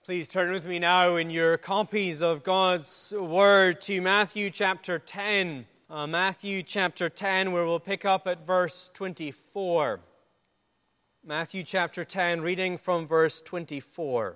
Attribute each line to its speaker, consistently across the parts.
Speaker 1: Please turn with me now in your copies of God's Word to Matthew chapter 10. Matthew chapter 10, where we'll pick up at verse 24. Matthew chapter 10, reading from verse 24.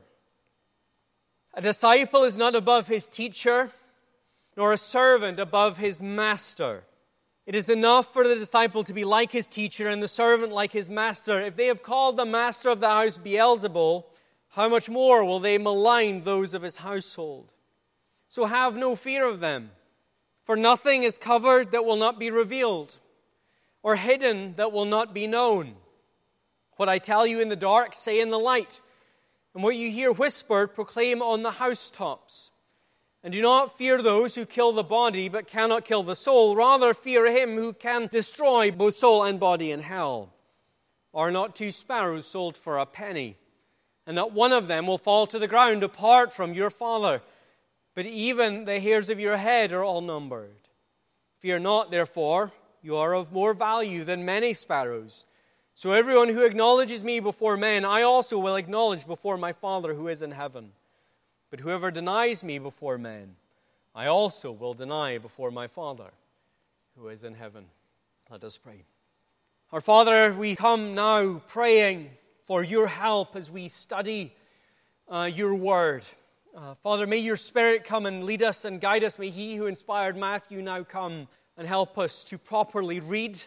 Speaker 1: A disciple is not above his teacher, nor a servant above his master. It is enough for the disciple to be like his teacher and the servant like his master. If they have called the master of the house Beelzebul, how much more will they malign those of his household? So have no fear of them, for nothing is covered that will not be revealed, or hidden that will not be known. What I tell you in the dark, say in the light, and what you hear whispered, proclaim on the housetops. And do not fear those who kill the body, but cannot kill the soul. Rather fear him who can destroy both soul and body in hell. Are not 2 sparrows sold for a penny? And not one of them will fall to the ground apart from your Father. But even the hairs of your head are all numbered. Fear not, therefore, you are of more value than many sparrows. So everyone who acknowledges me before men, I also will acknowledge before my Father who is in heaven. But whoever denies me before men, I also will deny before my Father who is in heaven. Let us pray. Our Father, we come now praying for your help as we study your word. Father, may your Spirit come and lead us and guide us. May he who inspired Matthew now come and help us to properly read,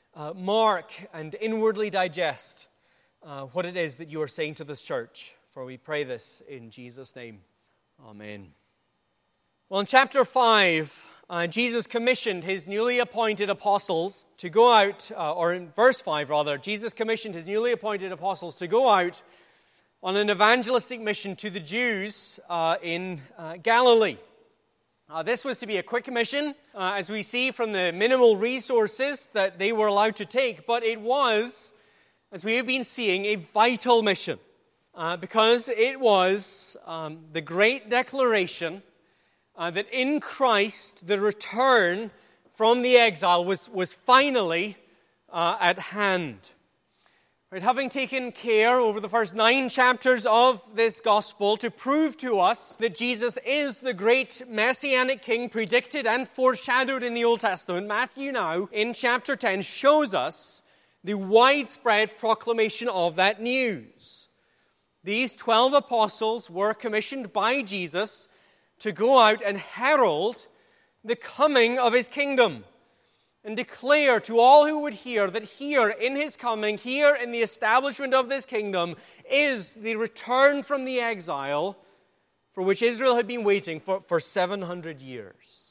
Speaker 1: mark, and inwardly digest what it is that you are saying to this church. For we pray this in Jesus' name. Amen. Well, in chapter 5, Jesus commissioned his newly appointed apostles to go out, or in verse 5 rather, Jesus commissioned his newly appointed apostles to go out on an evangelistic mission to the Jews in Galilee. This was to be a quick mission, as we see from the minimal resources that they were allowed to take, but it was, as we have been seeing, a vital mission, because it was the great declaration that in Christ, the return from the exile was finally at hand. Right, having taken care over the first 9 chapters of this gospel to prove to us that Jesus is the great Messianic King predicted and foreshadowed in the Old Testament, Matthew now, in chapter 10, shows us the widespread proclamation of that news. These 12 apostles were commissioned by Jesus to go out and herald the coming of his kingdom and declare to all who would hear that here in his coming, here in the establishment of this kingdom, is the return from the exile for which Israel had been waiting for 700 years.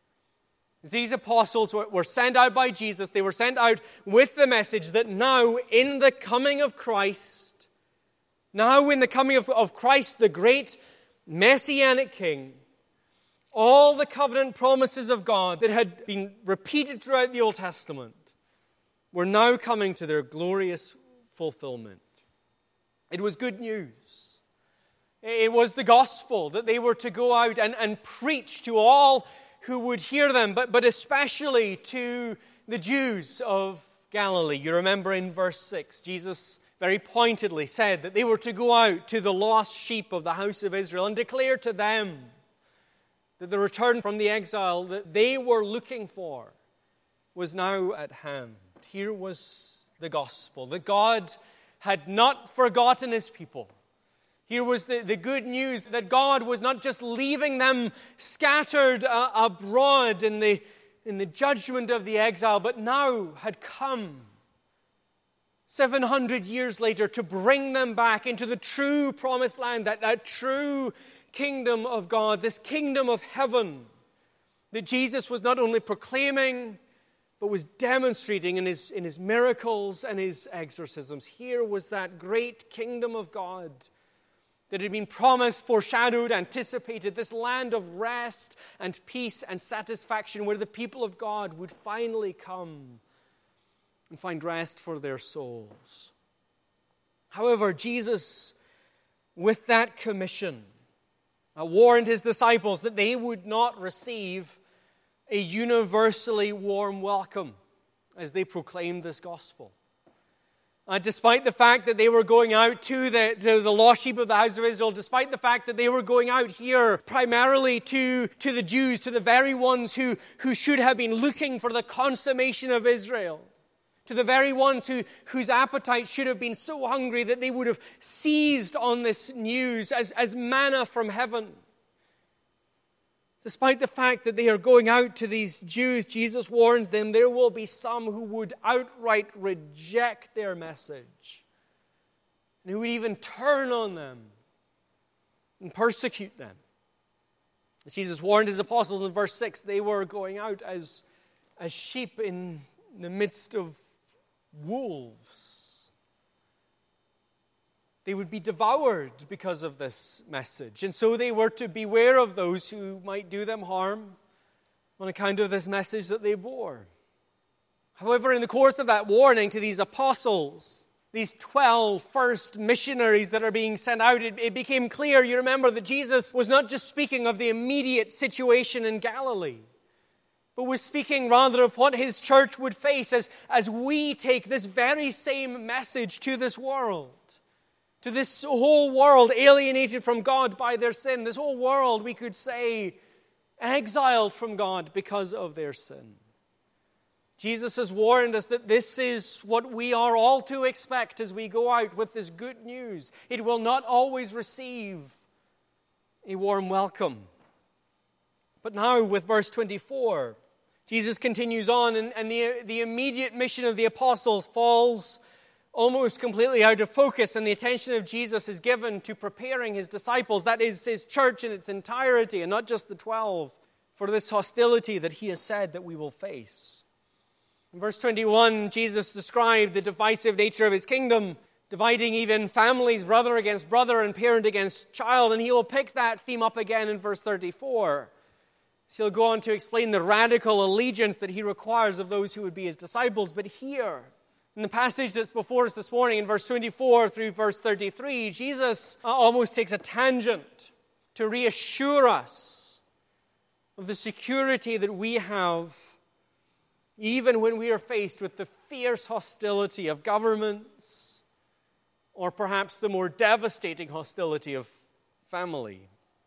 Speaker 1: As these apostles were sent out by Jesus, they were sent out with the message that now in the coming of Christ, now in the coming of Christ, the great Messianic King, all the covenant promises of God that had been repeated throughout the Old Testament were now coming to their glorious fulfillment. It was good news. It was the gospel that they were to go out and preach to all who would hear them, but especially to the Jews of Galilee. You remember in verse 6, Jesus very pointedly said that they were to go out to the lost sheep of the house of Israel and declare to them that the return from the exile that they were looking for was now at hand. Here was the gospel, that God had not forgotten his people. Here was the good news that God was not just leaving them scattered abroad in the judgment of the exile, but now had come 700 years later to bring them back into the true promised land, that true kingdom of God, this kingdom of heaven that Jesus was not only proclaiming, but was demonstrating in his miracles and his exorcisms. Here was that great kingdom of God that had been promised, foreshadowed, anticipated, this land of rest and peace and satisfaction where the people of God would finally come and find rest for their souls. However, Jesus, with that commission, warned his disciples that they would not receive a universally warm welcome as they proclaimed this gospel. Despite the fact that they were going out to the lost sheep of the house of Israel, despite the fact that they were going out here primarily to the Jews, to the very ones who should have been looking for the consummation of Israel, to the very ones whose appetite should have been so hungry that they would have seized on this news as manna from heaven. Despite the fact that they are going out to these Jews, Jesus warns them there will be some who would outright reject their message and who would even turn on them and persecute them. As Jesus warned his apostles in verse 6, they were going out as sheep in the midst of wolves. They would be devoured because of this message. And so they were to beware of those who might do them harm on account of this message that they bore. However, in the course of that warning to these apostles, these 12 first missionaries that are being sent out, it became clear, you remember, that Jesus was not just speaking of the immediate situation in Galilee, but was speaking rather of what his church would face as we take this very same message to this world. To this whole world alienated from God by their sin. This whole world, we could say, exiled from God because of their sin. Jesus has warned us that this is what we are all to expect as we go out with this good news. It will not always receive a warm welcome. But now with verse 24, Jesus continues on, and the immediate mission of the apostles falls almost completely out of focus, and the attention of Jesus is given to preparing his disciples, that is, his church in its entirety, and not just the 12, for this hostility that he has said that we will face. In verse 21, Jesus described the divisive nature of his kingdom, dividing even families, brother against brother and parent against child, and he will pick that theme up again in verse 34. So he'll go on to explain the radical allegiance that he requires of those who would be his disciples. But here, in the passage that's before us this morning, in verse 24 through verse 33, Jesus almost takes a tangent to reassure us of the security that we have even when we are faced with the fierce hostility of governments or perhaps the more devastating hostility of family.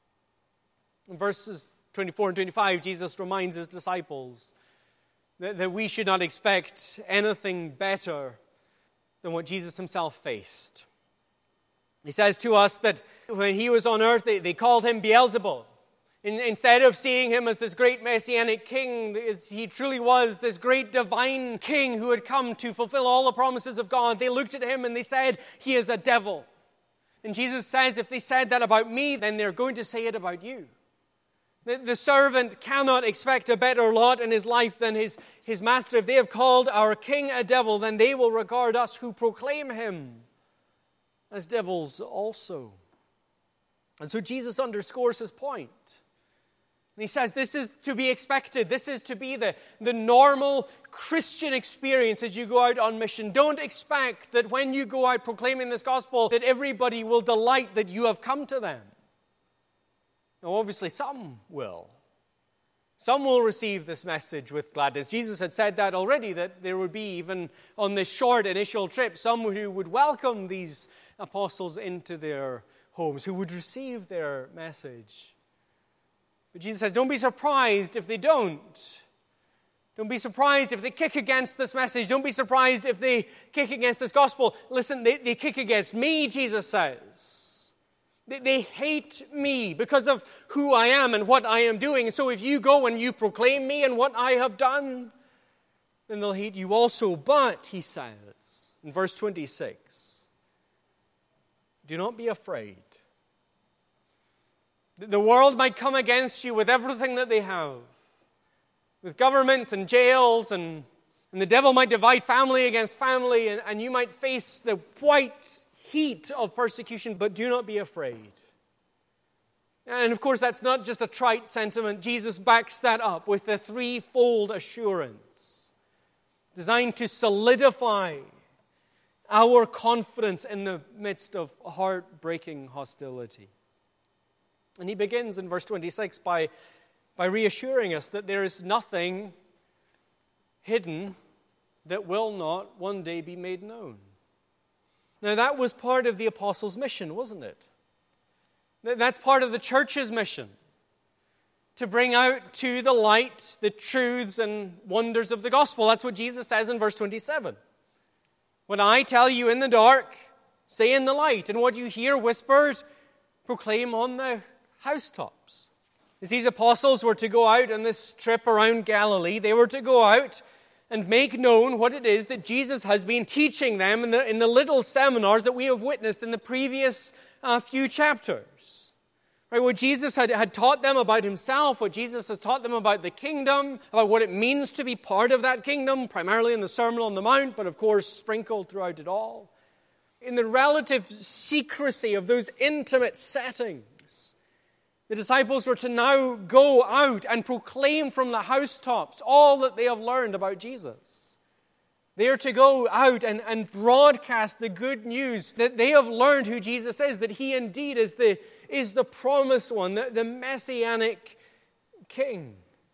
Speaker 1: In verses 24 and 25, Jesus reminds his disciples that we should not expect anything better than what Jesus himself faced. He says to us that when he was on earth, they called him Beelzebub. Instead of seeing him as this great messianic king, he truly was this great divine king who had come to fulfill all the promises of God. They looked at him and they said, he is a devil. And Jesus says, if they said that about me, then they're going to say it about you. The servant cannot expect a better lot in his life than his master. If they have called our king a devil, then they will regard us who proclaim him as devils also. And so Jesus underscores his point. And he says this is to be expected. This is to be the normal Christian experience as you go out on mission. Don't expect that when you go out proclaiming this gospel that everybody will delight that you have come to them. Now, obviously, some will. Some will receive this message with gladness. Jesus had said that already, that there would be, even on this short initial trip, some who would welcome these apostles into their homes, who would receive their message. But Jesus says, don't be surprised if they don't. Don't be surprised if they kick against this message. Don't be surprised if they kick against this gospel. Listen, they kick against me, Jesus says. They hate me because of who I am and what I am doing. And so if you go and you proclaim me and what I have done, then they'll hate you also. But, he says, in verse 26, do not be afraid. The world might come against you with everything that they have, with governments and jails, and the devil might divide family against family, and you might face the white heat of persecution, but do not be afraid. And of course, that's not just a trite sentiment. Jesus backs that up with a threefold assurance designed to solidify our confidence in the midst of heartbreaking hostility. And he begins in verse 26 by reassuring us that there is nothing hidden that will not one day be made known. Now, that was part of the apostles' mission, wasn't it? That's part of the church's mission, to bring out to the light the truths and wonders of the gospel. That's what Jesus says in verse 27. What I tell you in the dark, say in the light, and what you hear whispered, proclaim on the housetops. As these apostles were to go out on this trip around Galilee, they were to go out and make known what it is that Jesus has been teaching them in the little seminars that we have witnessed in the previous few chapters. Right, what Jesus had taught them about himself, what Jesus has taught them about the kingdom, about what it means to be part of that kingdom, primarily in the Sermon on the Mount, but of course sprinkled throughout it all. In the relative secrecy of those intimate settings, the disciples were to now go out and proclaim from the housetops all that they have learned about Jesus. They are to go out and broadcast the good news that they have learned who Jesus is, that he indeed is the promised one, the messianic king.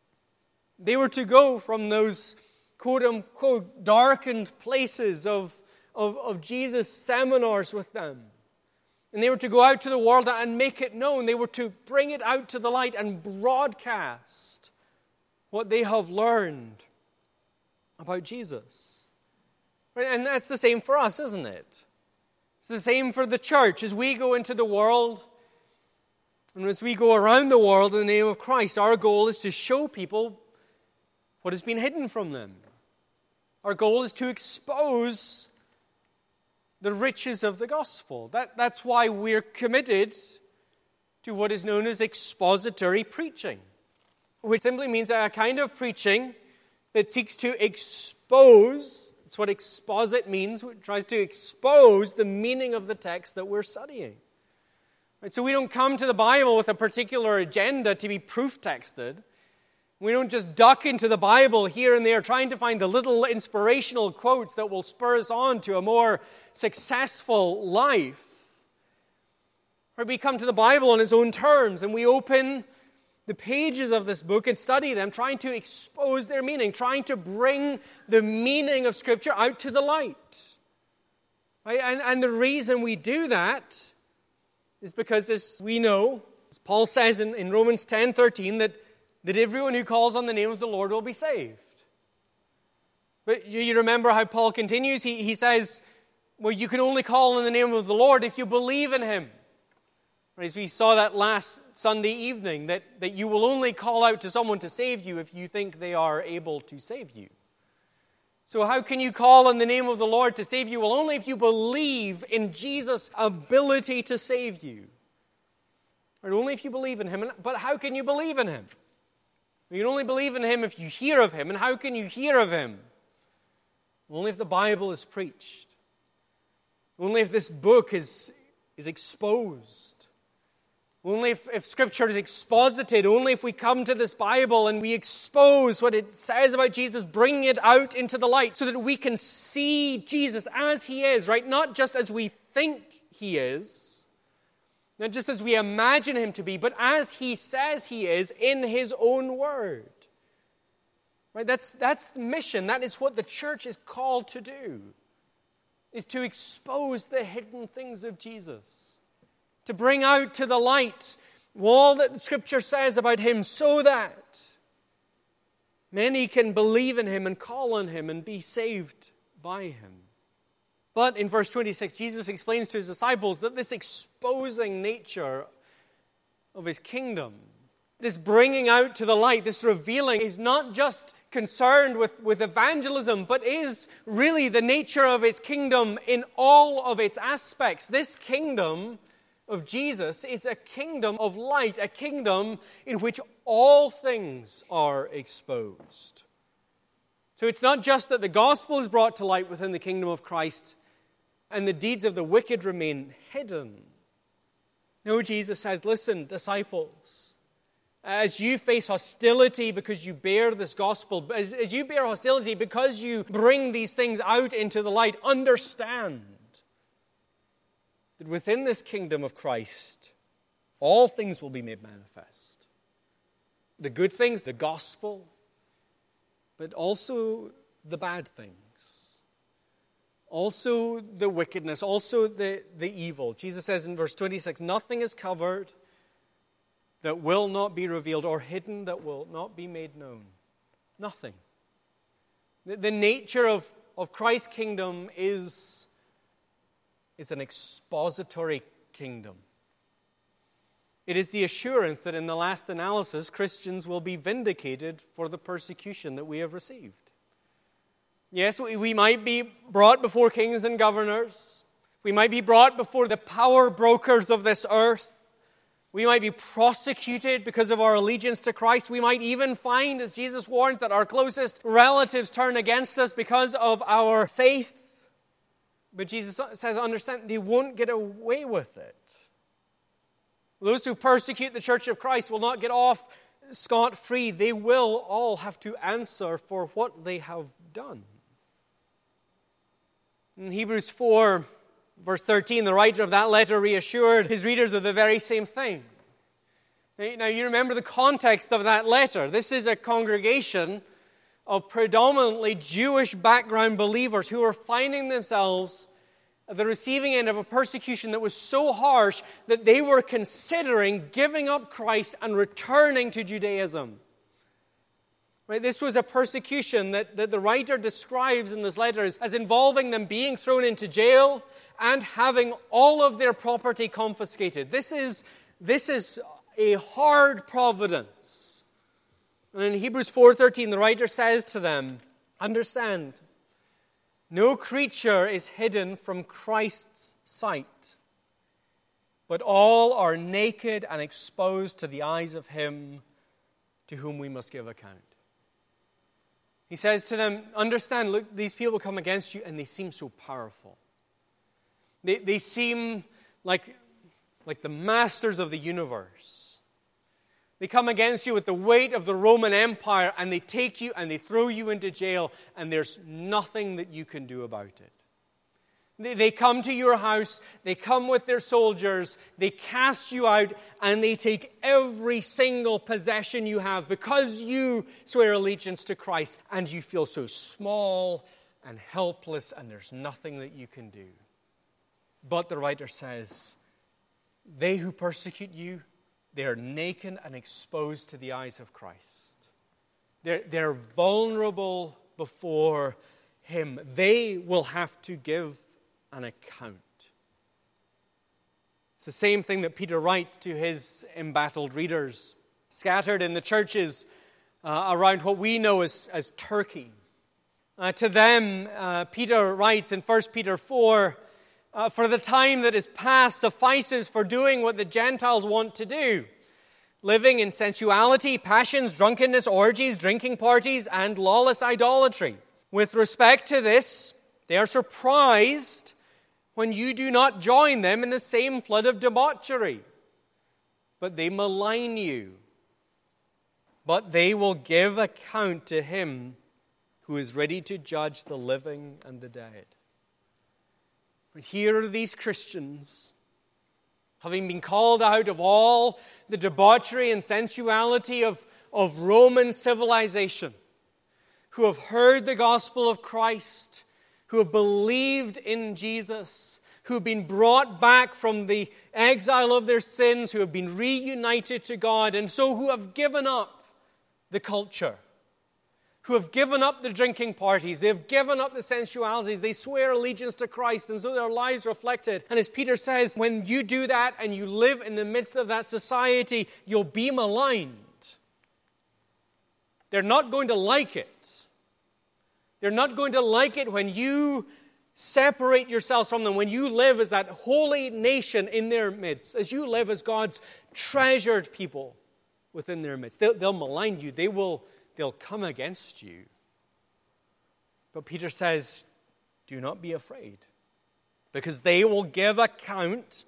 Speaker 1: They were to go from those quote-unquote darkened places of Jesus' seminars with them. And they were to go out to the world and make it known. They were to bring it out to the light and broadcast what they have learned about Jesus. Right? And that's the same for us, isn't it? It's the same for the church. As we go into the world, and as we go around the world in the name of Christ, our goal is to show people what has been hidden from them. Our goal is to expose the riches of the gospel. That's why we're committed to what is known as expository preaching, which simply means a kind of preaching that seeks to expose, that's what exposit means, it tries to expose the meaning of the text that we're studying. Right? So we don't come to the Bible with a particular agenda to be proof texted. We don't just duck into the Bible here and there trying to find the little inspirational quotes that will spur us on to a more successful life. Right? We come to the Bible on its own terms and we open the pages of this book and study them, trying to expose their meaning, trying to bring the meaning of Scripture out to the light. Right? And the reason we do that is because, as we know, as Paul says in Romans 10:13, that everyone who calls on the name of the Lord will be saved. But you remember how Paul continues? He says, well, you can only call on the name of the Lord if you believe in him. As we saw that last Sunday evening, that you will only call out to someone to save you if you think they are able to save you. So how can you call on the name of the Lord to save you? Well, only if you believe in Jesus' ability to save you. Or only if you believe in him. But how can you believe in him? You can only believe in him if you hear of him. And how can you hear of him? Only if the Bible is preached. Only if this book is exposed. Only if Scripture is exposited. Only if we come to this Bible and we expose what it says about Jesus, bring it out into the light so that we can see Jesus as he is, right? Not just as we think he is. Not just as we imagine him to be, but as he says he is in his own word. Right? That's the mission. That is what the church is called to do, is to expose the hidden things of Jesus, to bring out to the light all that the Scripture says about him so that many can believe in him and call on him and be saved by him. But in verse 26, Jesus explains to his disciples that this exposing nature of his kingdom, this bringing out to the light, this revealing, is not just concerned with evangelism, but is really the nature of his kingdom in all of its aspects. This kingdom of Jesus is a kingdom of light, a kingdom in which all things are exposed. So it's not just that the gospel is brought to light within the kingdom of Christ, and the deeds of the wicked remain hidden. No, Jesus says, listen, disciples, as you face hostility because you bear this gospel, as you bear hostility because you bring these things out into the light, understand that within this kingdom of Christ, all things will be made manifest. The good things, the gospel, but also the bad things. also the wickedness, also the evil. Jesus says in verse 26, nothing is covered that will not be revealed, or hidden that will not be made known. Nothing. The nature of Christ's kingdom is an expository kingdom. It is the assurance that in the last analysis, Christians will be vindicated for the persecution that we have received. Yes, we might be brought before kings and governors. We might be brought before the power brokers of this earth. We might be prosecuted because of our allegiance to Christ. We might even find, as Jesus warns, that our closest relatives turn against us because of our faith. But Jesus says, understand, they won't get away with it. Those who persecute the church of Christ will not get off scot-free. They will all have to answer for what they have done. In Hebrews 4, verse 13, the writer of that letter reassured his readers of the very same thing. Now, you remember the context of that letter. This is a congregation of predominantly Jewish background believers who are finding themselves at the receiving end of a persecution that was so harsh that they were considering giving up Christ and returning to Judaism. Right? This was a persecution that the writer describes in this letter as involving them being thrown into jail and having all of their property confiscated. This is a hard providence. And in Hebrews 4:13, the writer says to them, understand, no creature is hidden from Christ's sight, but all are naked and exposed to the eyes of Him to whom we must give account. He says to them, understand, look, these people come against you and they seem so powerful. They seem like the masters of the universe. They come against you with the weight of the Roman Empire and they take you and they throw you into jail and there's nothing that you can do about it. They come to your house, they come with their soldiers, they cast you out and they take every single possession you have because you swear allegiance to Christ and you feel so small and helpless and there's nothing that you can do. But the writer says, they who persecute you, they are naked and exposed to the eyes of Christ. They're vulnerable before Him. They will have to give an account. It's the same thing that Peter writes to his embattled readers, scattered in the churches around what we know as Turkey. To them, Peter writes in 1 Peter 4, for the time that is past suffices for doing what the Gentiles want to do, living in sensuality, passions, drunkenness, orgies, drinking parties, and lawless idolatry. With respect to this, they are surprised when you do not join them in the same flood of debauchery. But they malign you. But they will give account to Him who is ready to judge the living and the dead. But here are these Christians, having been called out of all the debauchery and sensuality of Roman civilization, who have heard the gospel of Christ, who have believed in Jesus, who have been brought back from the exile of their sins, who have been reunited to God, and so who have given up the culture, who have given up the drinking parties, they have given up the sensualities, they swear allegiance to Christ, and so their lives reflect it. And as Peter says, when you do that and you live in the midst of that society, you'll be maligned. They're not going to like it. They're not going to like it when you separate yourselves from them, when you live as that holy nation in their midst, as you live as God's treasured people within their midst. They'll malign you. They'll come against you. But Peter says, do not be afraid, because they will give account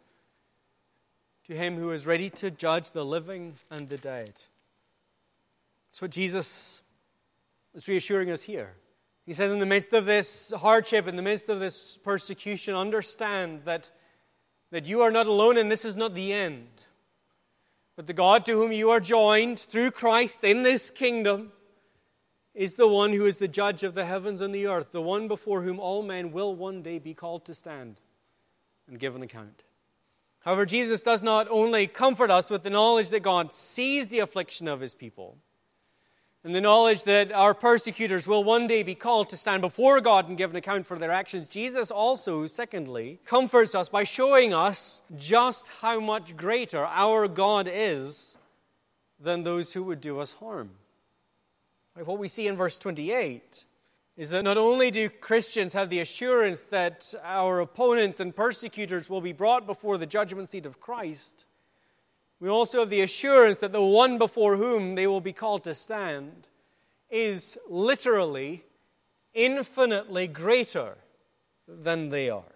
Speaker 1: to Him who is ready to judge the living and the dead. That's what Jesus is reassuring us here. He says, in the midst of this hardship, in the midst of this persecution, understand that you are not alone and this is not the end. But the God to whom you are joined through Christ in this kingdom is the one who is the judge of the heavens and the earth, the one before whom all men will one day be called to stand and give an account. However, Jesus does not only comfort us with the knowledge that God sees the affliction of his people, and the knowledge that our persecutors will one day be called to stand before God and give an account for their actions. Jesus also, secondly, comforts us by showing us just how much greater our God is than those who would do us harm. What we see in verse 28 is that not only do Christians have the assurance that our opponents and persecutors will be brought before the judgment seat of Christ, we also have the assurance that the one before whom they will be called to stand is literally infinitely greater than they are.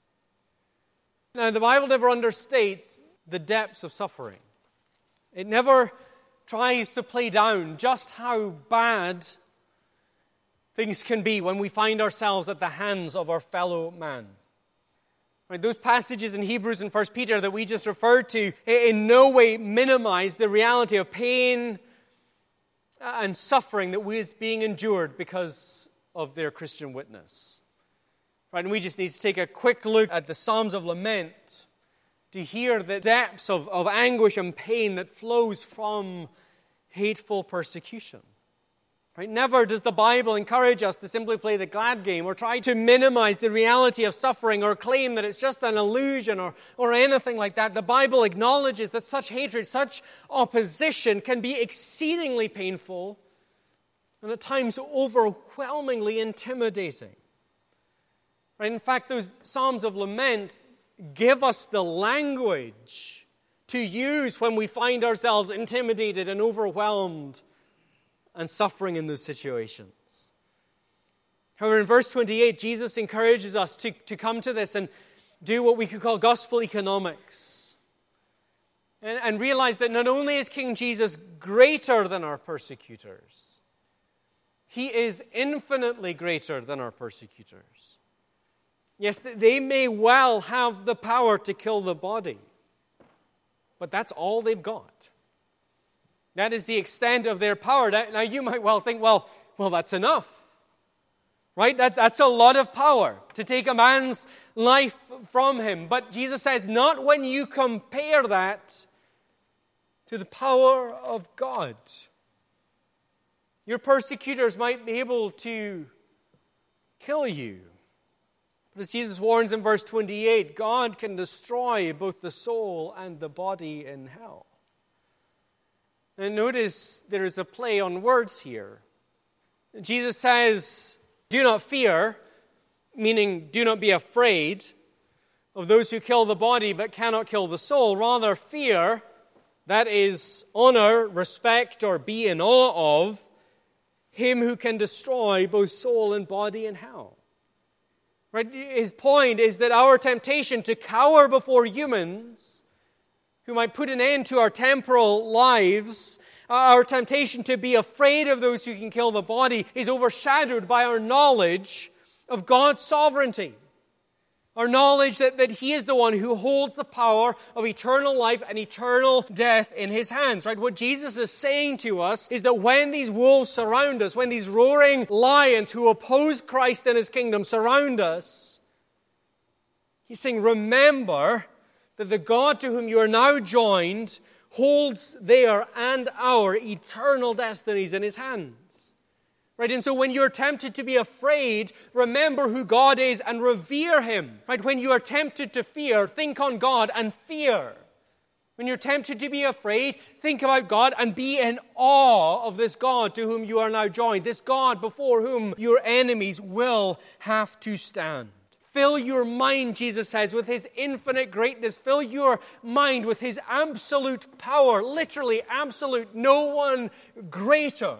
Speaker 1: Now, the Bible never understates the depths of suffering. It never tries to play down just how bad things can be when we find ourselves at the hands of our fellow man. Right, those passages in Hebrews and 1 Peter that we just referred to in no way minimize the reality of pain and suffering that is being endured because of their Christian witness. Right, and we just need to take a quick look at the Psalms of Lament to hear the depths of anguish and pain that flows from hateful persecution. Right? Never does the Bible encourage us to simply play the glad game or try to minimize the reality of suffering or claim that it's just an illusion or anything like that. The Bible acknowledges that such hatred, such opposition can be exceedingly painful and at times overwhelmingly intimidating. Right? In fact, those Psalms of Lament give us the language to use when we find ourselves intimidated and overwhelmed and suffering in those situations. However, in verse 28, Jesus encourages us to come to this and do what we could call gospel economics. And realize that not only is King Jesus greater than our persecutors, he is infinitely greater than our persecutors. Yes, they may well have the power to kill the body, but that's all they've got. That is the extent of their power. Now you might well think, well, that's enough. Right? That's a lot of power to take a man's life from him. But Jesus says, not when you compare that to the power of God. Your persecutors might be able to kill you. But as Jesus warns in verse 28, God can destroy both the soul and the body in hell. And notice there is a play on words here. Jesus says, do not fear, meaning do not be afraid of those who kill the body but cannot kill the soul. Rather, fear, that is, honor, respect, or be in awe of him who can destroy both soul and body in hell. Right? His point is that our temptation to cower before humans who might put an end to our temporal lives, our temptation to be afraid of those who can kill the body, is overshadowed by our knowledge of God's sovereignty. Our knowledge that He is the one who holds the power of eternal life and eternal death in His hands. Right? What Jesus is saying to us is that when these wolves surround us, when these roaring lions who oppose Christ and His kingdom surround us, He's saying, remember that the God to whom you are now joined holds their and our eternal destinies in His hands. Right? And so when you're tempted to be afraid, remember who God is and revere Him. Right? When you are tempted to fear, think on God and fear. When you're tempted to be afraid, think about God and be in awe of this God to whom you are now joined, this God before whom your enemies will have to stand. Fill your mind, Jesus says, with His infinite greatness. Fill your mind with His absolute power, literally absolute, no one greater.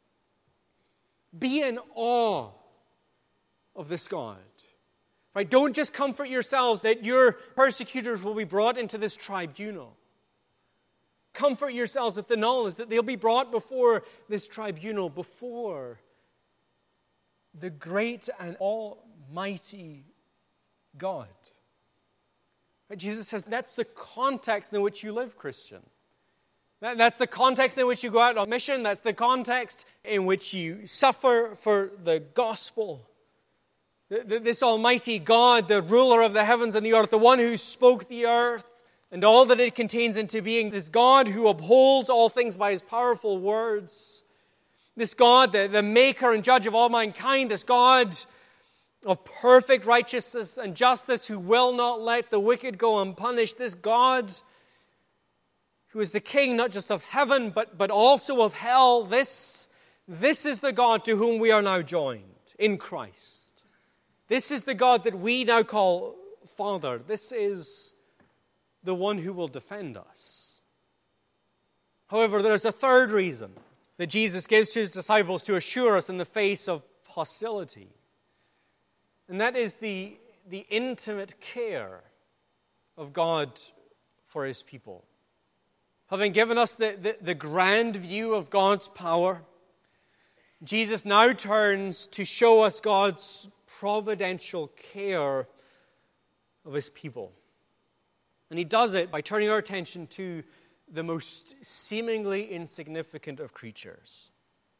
Speaker 1: Be in awe of this God. Right? Don't just comfort yourselves that your persecutors will be brought into this tribunal. Comfort yourselves with the knowledge that they'll be brought before this tribunal, before the great and almighty God. Right? Jesus says that's the context in which you live, Christian. That's the context in which you go out on mission. That's the context in which you suffer for the gospel. This almighty God, the ruler of the heavens and the earth, the one who spoke the earth and all that it contains into being, this God who upholds all things by his powerful words, this God, the maker and judge of all mankind, this God of perfect righteousness and justice who will not let the wicked go unpunished, this God who is the king not just of heaven but also of hell, this is the God to whom we are now joined in Christ. This is the God that we now call Father. This is the one who will defend us. However, there's a third reason that Jesus gives to his disciples to assure us in the face of hostility. And that is the intimate care of God for his people. Having given us the grand view of God's power, Jesus now turns to show us God's providential care of his people. And he does it by turning our attention to the most seemingly insignificant of creatures.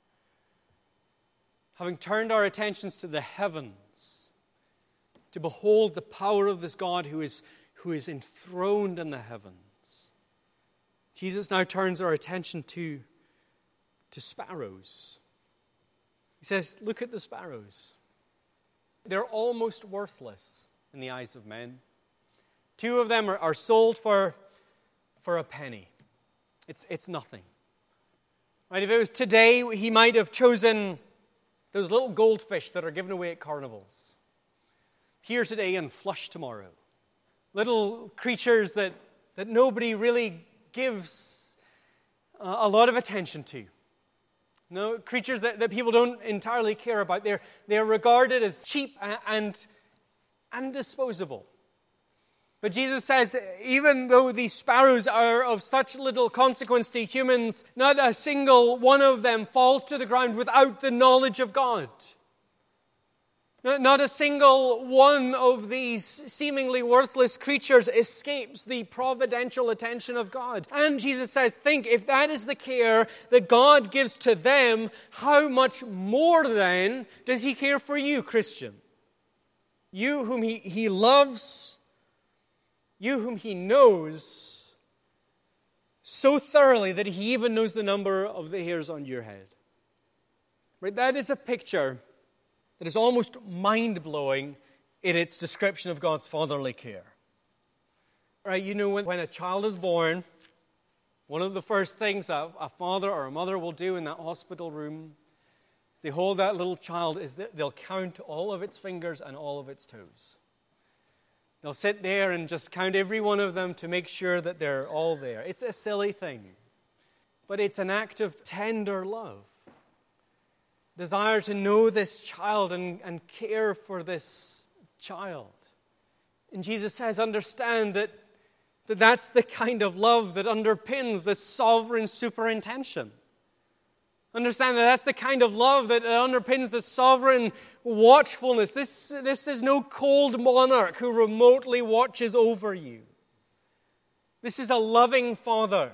Speaker 1: Having turned our attentions to the heavens, to behold the power of this God who is enthroned in the heavens, Jesus now turns our attention to sparrows. He says, look at the sparrows. They're almost worthless in the eyes of men. 2 of them are sold for a penny. It's nothing. Right? If it was today, he might have chosen those little goldfish that are given away at carnivals. Here today and flushed tomorrow. Little creatures that nobody really gives a lot of attention to. No, creatures that people don't entirely care about. They're regarded as cheap and disposable. But Jesus says, even though these sparrows are of such little consequence to humans, not a single one of them falls to the ground without the knowledge of God. Not a single one of these seemingly worthless creatures escapes the providential attention of God. And Jesus says, think, if that is the care that God gives to them, how much more then does he care for you, Christian? You whom he loves, you whom he knows so thoroughly that he even knows the number of the hairs on your head. Right? That is a picture that is almost mind-blowing in its description of God's fatherly care. Right? You know, when a child is born, one of the first things a father or a mother will do in that hospital room is they hold that little child, is that they'll count all of its fingers and all of its toes. They'll sit there and just count every one of them to make sure that they're all there. It's a silly thing, but it's an act of tender love. Desire to know this child and care for this child. And Jesus says, understand that that's the kind of love that underpins the sovereign superintention. Understand that that's the kind of love that underpins the sovereign watchfulness. This is no cold monarch who remotely watches over you. This is a loving Father.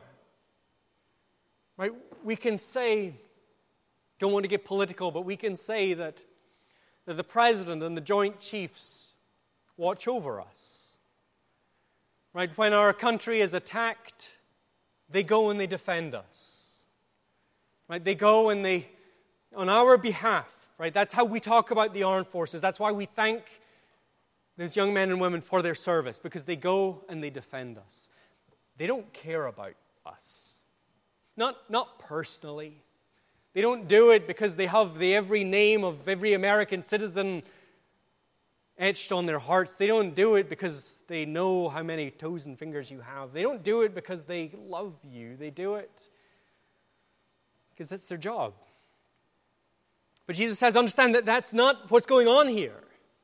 Speaker 1: Right? We can say, don't want to get political, but we can say that the President and the Joint Chiefs watch over us. Right? When our country is attacked, they go and they defend us. Right? They go and they, on our behalf, right? That's how we talk about the armed forces. That's why we thank those young men and women for their service, because they go and they defend us. They don't care about us. Not personally. They don't do it because they have the every name of every American citizen etched on their hearts. They don't do it because they know how many toes and fingers you have. They don't do it because they love you. They do it because that's their job. But Jesus says, understand that that's not what's going on here.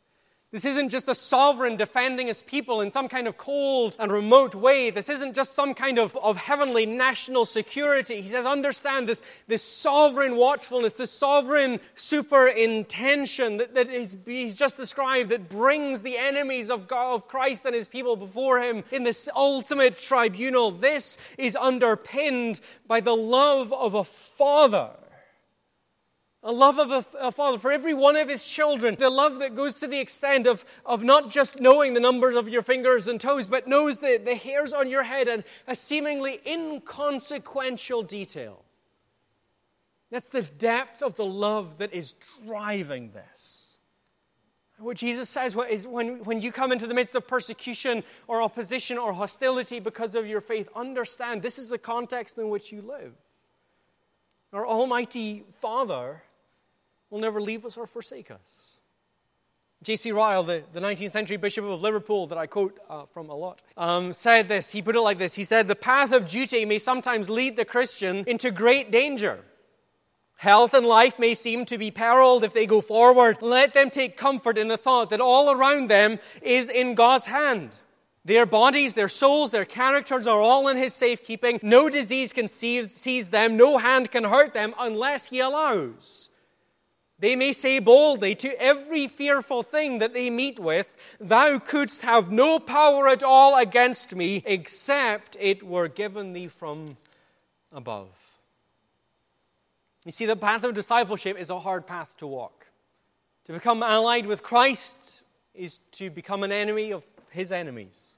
Speaker 1: This isn't just a sovereign defending his people in some kind of cold and remote way. This isn't just some kind of heavenly national security. He says, understand this sovereign watchfulness, this sovereign super intention that he's just described that brings the enemies of God, of Christ and his people before him in this ultimate tribunal. This is underpinned by the love of a father. A love of a father for every one of his children. The love that goes to the extent of not just knowing the numbers of your fingers and toes, but knows the hairs on your head and a seemingly inconsequential detail. That's the depth of the love that is driving this. What Jesus says is when you come into the midst of persecution or opposition or hostility because of your faith, understand this is the context in which you live. Our Almighty Father will never leave us or forsake us. J.C. Ryle, the 19th century Bishop of Liverpool that I quote from a lot, said this. He put it like this. He said, "The path of duty may sometimes lead the Christian into great danger. Health and life may seem to be periled if they go forward. Let them take comfort in the thought that all around them is in God's hand. Their bodies, their souls, their characters are all in His safekeeping. No disease can seize them. No hand can hurt them unless He allows. They may say boldly to every fearful thing that they meet with, 'Thou couldst have no power at all against me, except it were given thee from above.'" You see, the path of discipleship is a hard path to walk. To become allied with Christ is to become an enemy of His enemies.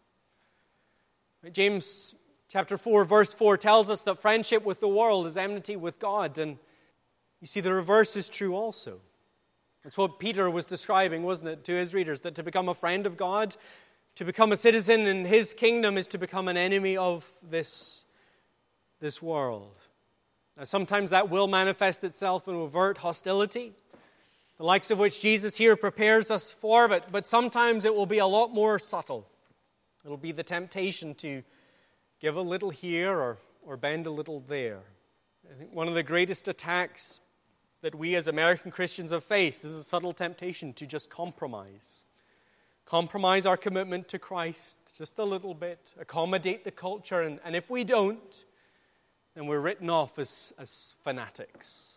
Speaker 1: James chapter 4, verse 4 tells us that friendship with the world is enmity with God. And you see, the reverse is true also. That's what Peter was describing, wasn't it, to his readers, that to become a friend of God, to become a citizen in His kingdom is to become an enemy of this world. Now, sometimes that will manifest itself in overt hostility, the likes of which Jesus here prepares us for, but sometimes it will be a lot more subtle. It'll be the temptation to give a little here or bend a little there. I think one of the greatest attacks that we as American Christians have faced is a subtle temptation to just compromise. Compromise our commitment to Christ just a little bit, accommodate the culture, and if we don't, then we're written off as fanatics,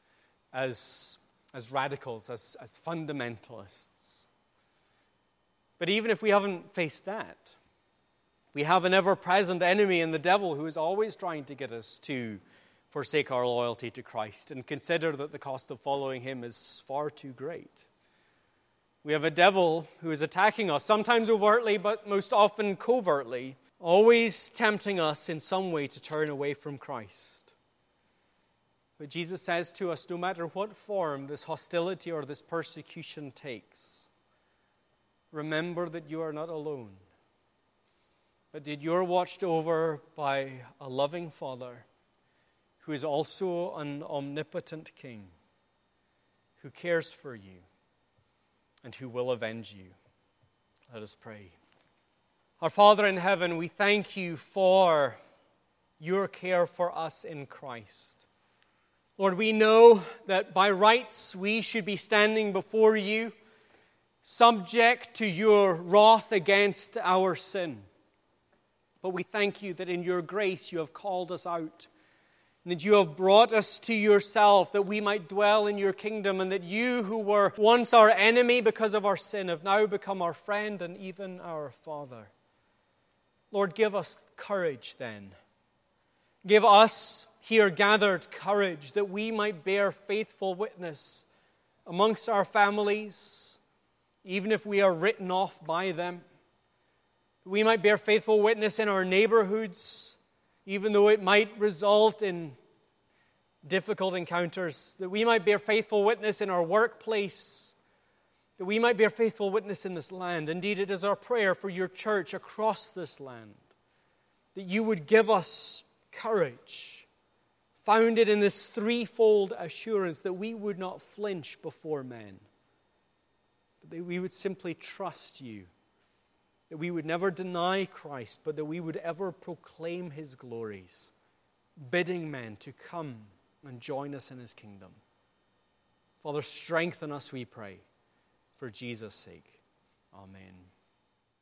Speaker 1: as radicals, as fundamentalists. But even if we haven't faced that, we have an ever-present enemy in the devil who is always trying to get us to forsake our loyalty to Christ and consider that the cost of following Him is far too great. We have a devil who is attacking us, sometimes overtly, but most often covertly, always tempting us in some way to turn away from Christ. But Jesus says to us, no matter what form this hostility or this persecution takes, remember that you are not alone, but that you're watched over by a loving Father who is also an omnipotent King, who cares for you and who will avenge you. Let us pray. Our Father in heaven, we thank you for your care for us in Christ. Lord, we know that by rights we should be standing before you, subject to your wrath against our sin. But we thank you that in your grace you have called us out, and that you have brought us to yourself, that we might dwell in your kingdom, and that you who were once our enemy because of our sin have now become our friend and even our Father. Lord, give us courage then. Give us here gathered courage that we might bear faithful witness amongst our families, even if we are written off by them. We might bear faithful witness in our neighborhoods, even though it might result in difficult encounters. That we might bear faithful witness in our workplace. That we might bear faithful witness in this land. Indeed, it is our prayer for your church across this land, that you would give us courage, founded in this threefold assurance that we would not flinch before men, but that we would simply trust you, that we would never deny Christ, but that we would ever proclaim His glories, bidding men to come and join us in His kingdom. Father, strengthen us, we pray, for Jesus' sake. Amen.